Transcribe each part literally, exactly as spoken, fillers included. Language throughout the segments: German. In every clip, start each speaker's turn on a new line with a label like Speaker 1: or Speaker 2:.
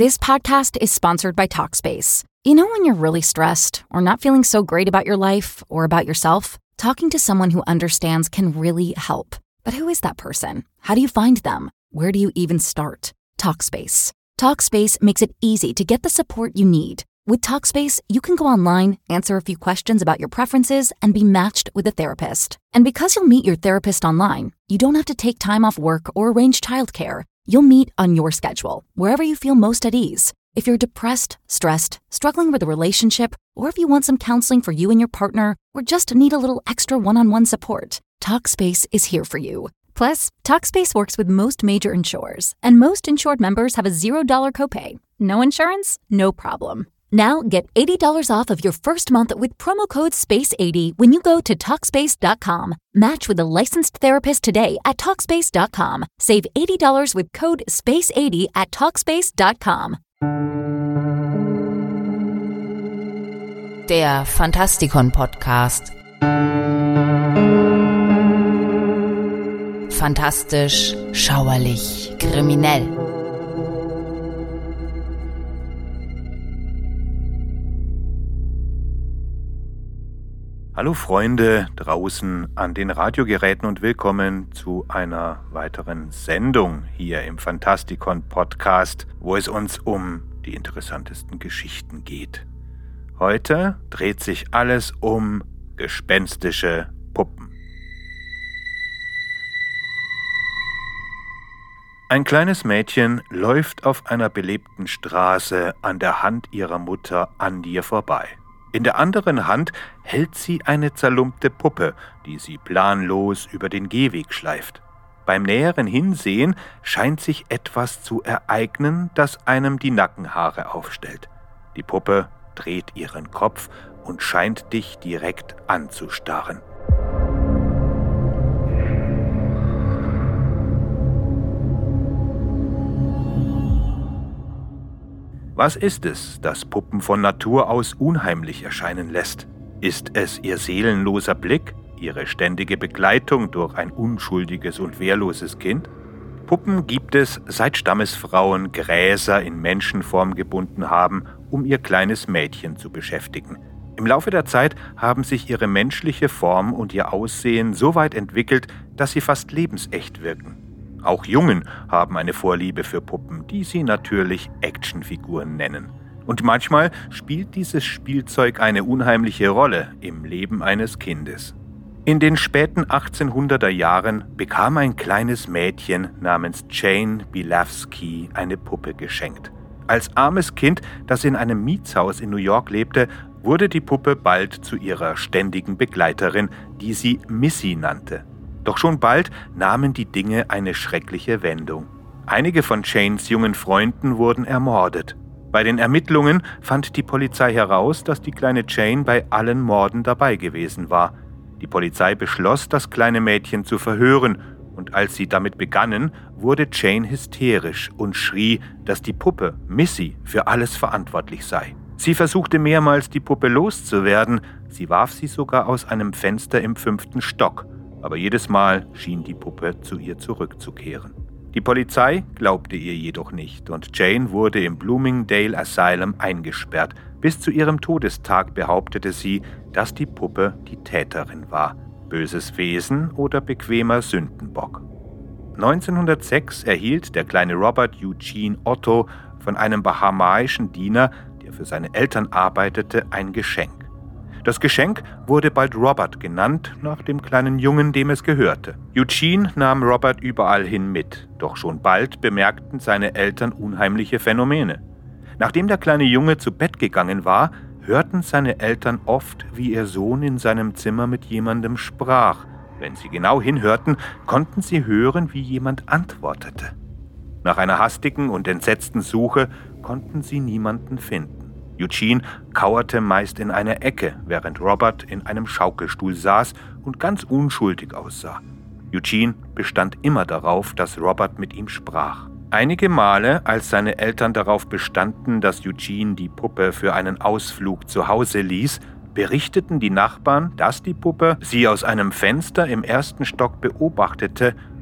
Speaker 1: This podcast is sponsored by Talkspace. You know when you're really stressed or not feeling so great about your life or about yourself? Talking to someone who understands can really help. But who is that person? How do you find them? Where do you even start? Talkspace. Talkspace makes it easy to get the support you need. With Talkspace, you can go online, answer a few questions about your preferences, and be matched with a therapist. And because you'll meet your therapist online, you don't have to take time off work or arrange childcare. You'll meet on your schedule, wherever you feel most at ease. If you're depressed, stressed, struggling with a relationship, or if you want some counseling for you and your partner, or just need a little extra one-on-one support, Talkspace is here for you. Plus, Talkspace works with most major insurers, and most insured members have a zero dollars copay. No insurance? No problem. Now get eighty dollars off of your first month with promo code space eighty when you go to Talkspace dot com. Match with a licensed therapist today at Talkspace dot com. Save eighty dollars with code space eighty at Talkspace dot com.
Speaker 2: Der Fantastikon-Podcast. Fantastisch, schauerlich, kriminell.
Speaker 3: Hallo Freunde draußen an den Radiogeräten und willkommen zu einer weiteren Sendung hier im Fantastikon-Podcast, wo es uns um die interessantesten Geschichten geht. Heute dreht sich alles um gespenstische Puppen. Ein kleines Mädchen läuft auf einer belebten Straße an der Hand ihrer Mutter an ihr vorbei. In der anderen Hand hält sie eine zerlumpte Puppe, die sie planlos über den Gehweg schleift. Beim näheren Hinsehen scheint sich etwas zu ereignen, das einem die Nackenhaare aufstellt. Die Puppe dreht ihren Kopf und scheint dich direkt anzustarren. Was ist es, das Puppen von Natur aus unheimlich erscheinen lässt? Ist es ihr seelenloser Blick, ihre ständige Begleitung durch ein unschuldiges und wehrloses Kind? Puppen gibt es, seit Stammesfrauen Gräser in Menschenform gebunden haben, um ihr kleines Mädchen zu beschäftigen. Im Laufe der Zeit haben sich ihre menschliche Form und ihr Aussehen so weit entwickelt, dass sie fast lebensecht wirken. Auch Jungen haben eine Vorliebe für Puppen, die sie natürlich Actionfiguren nennen. Und manchmal spielt dieses Spielzeug eine unheimliche Rolle im Leben eines Kindes. In den späten achtzehnhunderter Jahren bekam ein kleines Mädchen namens Jane Bilawski eine Puppe geschenkt. Als armes Kind, das in einem Mietshaus in New York lebte, wurde die Puppe bald zu ihrer ständigen Begleiterin, die sie Missy nannte. Doch schon bald nahmen die Dinge eine schreckliche Wendung. Einige von Janes jungen Freunden wurden ermordet. Bei den Ermittlungen fand die Polizei heraus, dass die kleine Jane bei allen Morden dabei gewesen war. Die Polizei beschloss, das kleine Mädchen zu verhören, und als sie damit begannen, wurde Jane hysterisch und schrie, dass die Puppe, Missy, für alles verantwortlich sei. Sie versuchte mehrmals, die Puppe loszuwerden, sie warf sie sogar aus einem Fenster im fünften Stock. Aber jedes Mal schien die Puppe zu ihr zurückzukehren. Die Polizei glaubte ihr jedoch nicht und Jane wurde im Bloomingdale Asylum eingesperrt. Bis zu ihrem Todestag behauptete sie, dass die Puppe die Täterin war. Böses Wesen oder bequemer Sündenbock. neunzehnhundertsechs erhielt der kleine Robert Eugene Otto von einem bahamaischen Diener, der für seine Eltern arbeitete, ein Geschenk. Das Geschenk wurde bald Robert genannt, nach dem kleinen Jungen, dem es gehörte. Eugene nahm Robert überall hin mit, doch schon bald bemerkten seine Eltern unheimliche Phänomene. Nachdem der kleine Junge zu Bett gegangen war, hörten seine Eltern oft, wie ihr Sohn in seinem Zimmer mit jemandem sprach. Wenn sie genau hinhörten, konnten sie hören, wie jemand antwortete. Nach einer hastigen und entsetzten Suche konnten sie niemanden finden. Eugene kauerte meist in einer Ecke, während Robert in einem Schaukelstuhl saß und ganz unschuldig aussah. Eugene bestand immer darauf, dass Robert mit ihm sprach. Einige Male, als seine Eltern darauf bestanden, dass Eugene die Puppe für einen Ausflug zu Hause ließ, berichteten die Nachbarn, dass die Puppe sie aus einem Fenster im ersten Stock beobachtete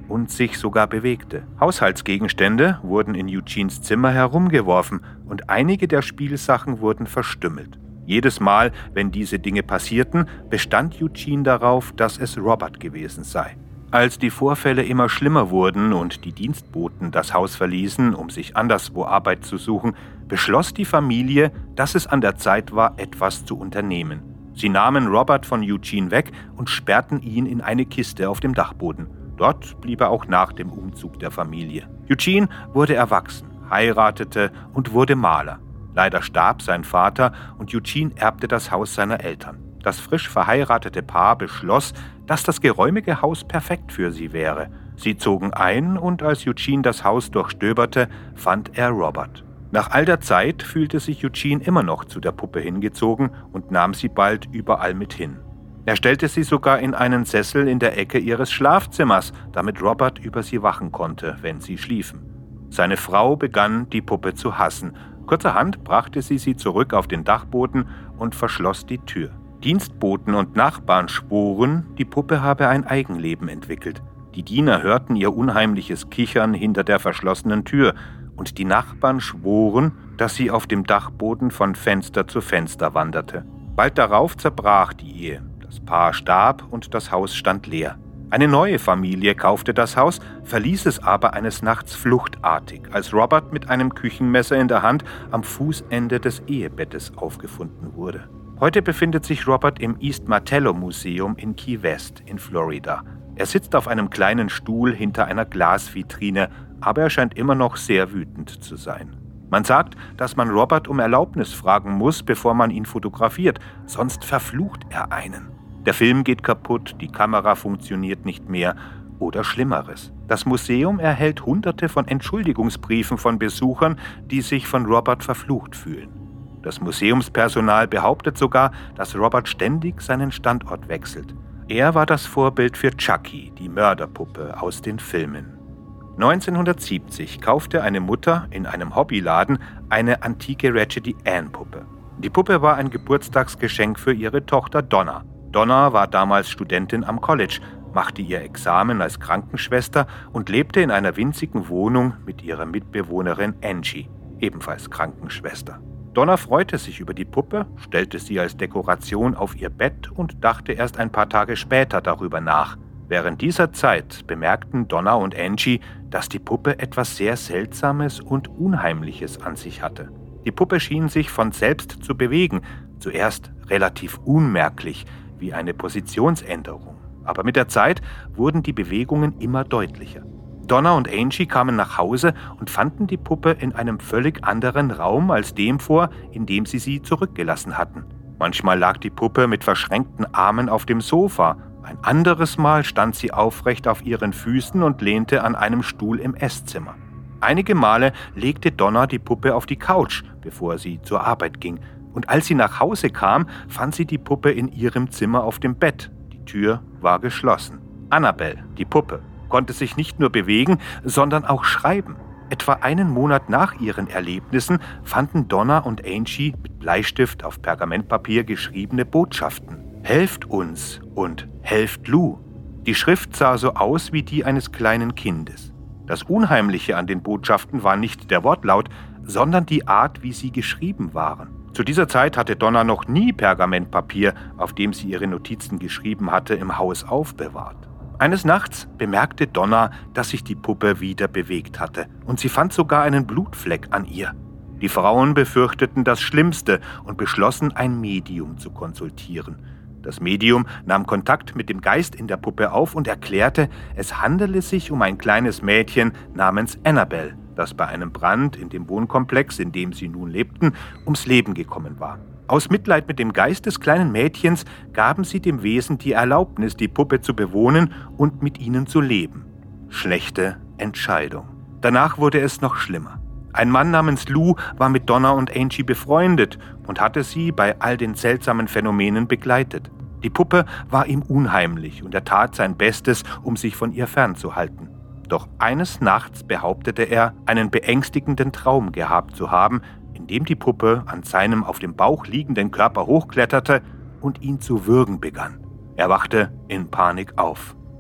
Speaker 3: und sich sogar bewegte. Haushaltsgegenstände wurden in Eugenes Zimmer herumgeworfen und einige der Spielsachen wurden verstümmelt. Jedes Mal, wenn diese Dinge passierten, bestand Eugene darauf, dass es Robert gewesen sei. Als die Vorfälle immer schlimmer wurden und die Dienstboten das Haus verließen, um sich anderswo Arbeit zu suchen, beschloss die Familie, dass es an der Zeit war, etwas zu unternehmen. Sie nahmen Robert von Eugene weg und sperrten ihn in eine Kiste auf dem Dachboden. Dort blieb er auch nach dem Umzug der Familie. Eugene wurde erwachsen, heiratete und wurde Maler. Leider starb sein Vater und Eugene erbte das Haus seiner Eltern. Das frisch verheiratete Paar beschloss, dass das geräumige Haus perfekt für sie wäre. Sie zogen ein und als Eugene das Haus durchstöberte, fand er Robert. Nach all der Zeit fühlte sich Eugene immer noch zu der Puppe hingezogen und nahm sie bald überall mit hin. Er stellte sie sogar in einen Sessel in der Ecke ihres Schlafzimmers, damit Robert über sie wachen konnte, wenn sie schliefen. Seine Frau begann, die Puppe zu hassen. Kurzerhand brachte sie sie zurück auf den Dachboden und verschloss die Tür. Dienstboten und Nachbarn schworen, die Puppe habe ein Eigenleben entwickelt. Die Diener hörten ihr unheimliches Kichern hinter der verschlossenen Tür und die Nachbarn schworen, dass sie auf dem Dachboden von Fenster zu Fenster wanderte. Bald darauf zerbrach die Ehe. Das Paar starb und das Haus stand leer. Eine neue Familie kaufte das Haus, verließ es aber eines Nachts fluchtartig, als Robert mit einem Küchenmesser in der Hand am Fußende des Ehebettes aufgefunden wurde. Heute befindet sich Robert im East Martello Museum in Key West in Florida. Er sitzt auf einem kleinen Stuhl hinter einer Glasvitrine, aber er scheint immer noch sehr wütend zu sein. Man sagt, dass man Robert um Erlaubnis fragen muss, bevor man ihn fotografiert, sonst verflucht er einen. Der Film geht kaputt, die Kamera funktioniert nicht mehr oder Schlimmeres. Das Museum erhält Hunderte von Entschuldigungsbriefen von Besuchern, die sich von Robert verflucht fühlen. Das Museumspersonal behauptet sogar, dass Robert ständig seinen Standort wechselt. Er war das Vorbild für Chucky, die Mörderpuppe aus den Filmen. neunzehnhundertsiebzig kaufte eine Mutter in einem Hobbyladen eine antike Raggedy Ann-Puppe. Die Puppe war ein Geburtstagsgeschenk für ihre Tochter Donna. Donna war damals Studentin am College, machte ihr Examen als Krankenschwester und lebte in einer winzigen Wohnung mit ihrer Mitbewohnerin Angie, ebenfalls Krankenschwester. Donna freute sich über die Puppe, stellte sie als Dekoration auf ihr Bett und dachte erst ein paar Tage später darüber nach. Während dieser Zeit bemerkten Donna und Angie, dass die Puppe etwas sehr Seltsames und Unheimliches an sich hatte. Die Puppe schien sich von selbst zu bewegen, zuerst relativ unmerklich, wie eine Positionsänderung. Aber mit der Zeit wurden die Bewegungen immer deutlicher. Donna und Angie kamen nach Hause und fanden die Puppe in einem völlig anderen Raum als dem vor, in dem sie sie zurückgelassen hatten. Manchmal lag die Puppe mit verschränkten Armen auf dem Sofa, ein anderes Mal stand sie aufrecht auf ihren Füßen und lehnte an einem Stuhl im Esszimmer. Einige Male legte Donna die Puppe auf die Couch, bevor sie zur Arbeit ging. Und als sie nach Hause kam, fand sie die Puppe in ihrem Zimmer auf dem Bett. Die Tür war geschlossen. Annabelle, die Puppe, konnte sich nicht nur bewegen, sondern auch schreiben. Etwa einen Monat nach ihren Erlebnissen fanden Donna und Angie mit Bleistift auf Pergamentpapier geschriebene Botschaften. Helft uns und helft Lou. Die Schrift sah so aus wie die eines kleinen Kindes. Das Unheimliche an den Botschaften war nicht der Wortlaut, sondern die Art, wie sie geschrieben waren. Zu dieser Zeit hatte Donna noch nie Pergamentpapier, auf dem sie ihre Notizen geschrieben hatte, im Haus aufbewahrt. Eines Nachts bemerkte Donna, dass sich die Puppe wieder bewegt hatte und sie fand sogar einen Blutfleck an ihr. Die Frauen befürchteten das Schlimmste und beschlossen, ein Medium zu konsultieren. Das Medium nahm Kontakt mit dem Geist in der Puppe auf und erklärte, es handele sich um ein kleines Mädchen namens Annabelle, das bei einem Brand in dem Wohnkomplex, in dem sie nun lebten, ums Leben gekommen war. Aus Mitleid mit dem Geist des kleinen Mädchens gaben sie dem Wesen die Erlaubnis, die Puppe zu bewohnen und mit ihnen zu leben. Schlechte Entscheidung. Danach wurde es noch schlimmer. Ein Mann namens Lou war mit Donna und Angie befreundet und hatte sie bei all den seltsamen Phänomenen begleitet. Die Puppe war ihm unheimlich und er tat sein Bestes, um sich von ihr fernzuhalten. Doch eines Nachts behauptete er, einen beängstigenden Traum gehabt zu haben, in dem die Puppe an seinem auf dem Bauch liegenden Körper hochkletterte und ihn zu würgen begann. Er wachte in Panik auf.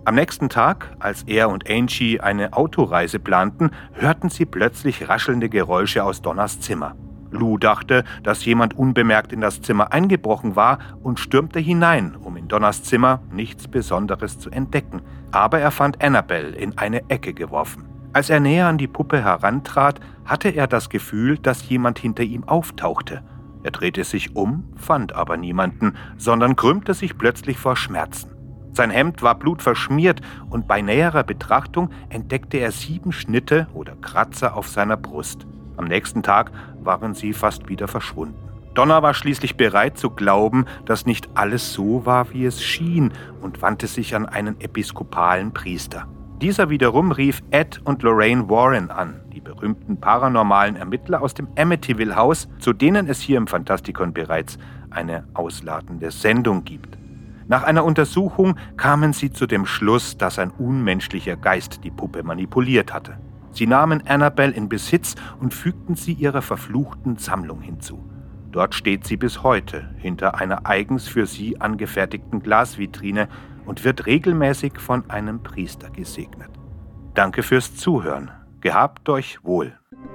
Speaker 3: Am nächsten Tag, als er und Angie eine Autoreise planten, hörten sie plötzlich raschelnde Geräusche aus Donners Zimmer. Lou dachte, dass jemand unbemerkt in das Zimmer eingebrochen war und stürmte hinein, um in Donners Zimmer nichts Besonderes zu entdecken. Aber er fand Annabelle in eine Ecke geworfen. Als er näher an die Puppe herantrat, hatte er das Gefühl, dass jemand hinter ihm auftauchte. Er drehte sich um, fand aber niemanden, sondern krümmte sich plötzlich vor Schmerzen. Sein Hemd war blutverschmiert und bei näherer Betrachtung entdeckte er sieben Schnitte oder Kratzer auf seiner Brust. Am nächsten Tag waren sie fast wieder verschwunden. Donna war schließlich bereit zu glauben, dass nicht alles so war, wie es schien, und wandte sich an einen episkopalen Priester. Dieser wiederum rief Ed und Lorraine Warren an, die berühmten paranormalen Ermittler aus dem Amityville-Haus, zu denen es hier im Fantastikon bereits eine ausladende Sendung gibt. Nach einer Untersuchung kamen sie zu dem Schluss, dass ein unmenschlicher Geist die Puppe manipuliert hatte. Sie nahmen Annabelle in Besitz und fügten sie ihrer verfluchten Sammlung hinzu. Dort steht sie bis heute hinter einer eigens für sie angefertigten Glasvitrine und wird regelmäßig von einem Priester gesegnet. Danke fürs Zuhören. Gehabt euch wohl.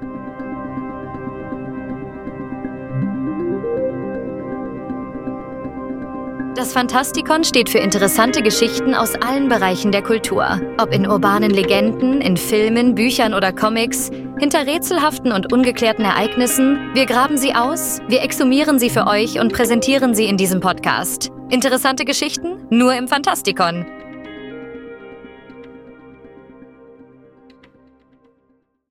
Speaker 4: Das Fantastikon steht für interessante Geschichten aus allen Bereichen der Kultur. Ob in urbanen Legenden, in Filmen, Büchern oder Comics, hinter rätselhaften und ungeklärten Ereignissen. Wir graben sie aus, wir exhumieren sie für euch und präsentieren sie in diesem Podcast. Interessante Geschichten nur im Fantastikon.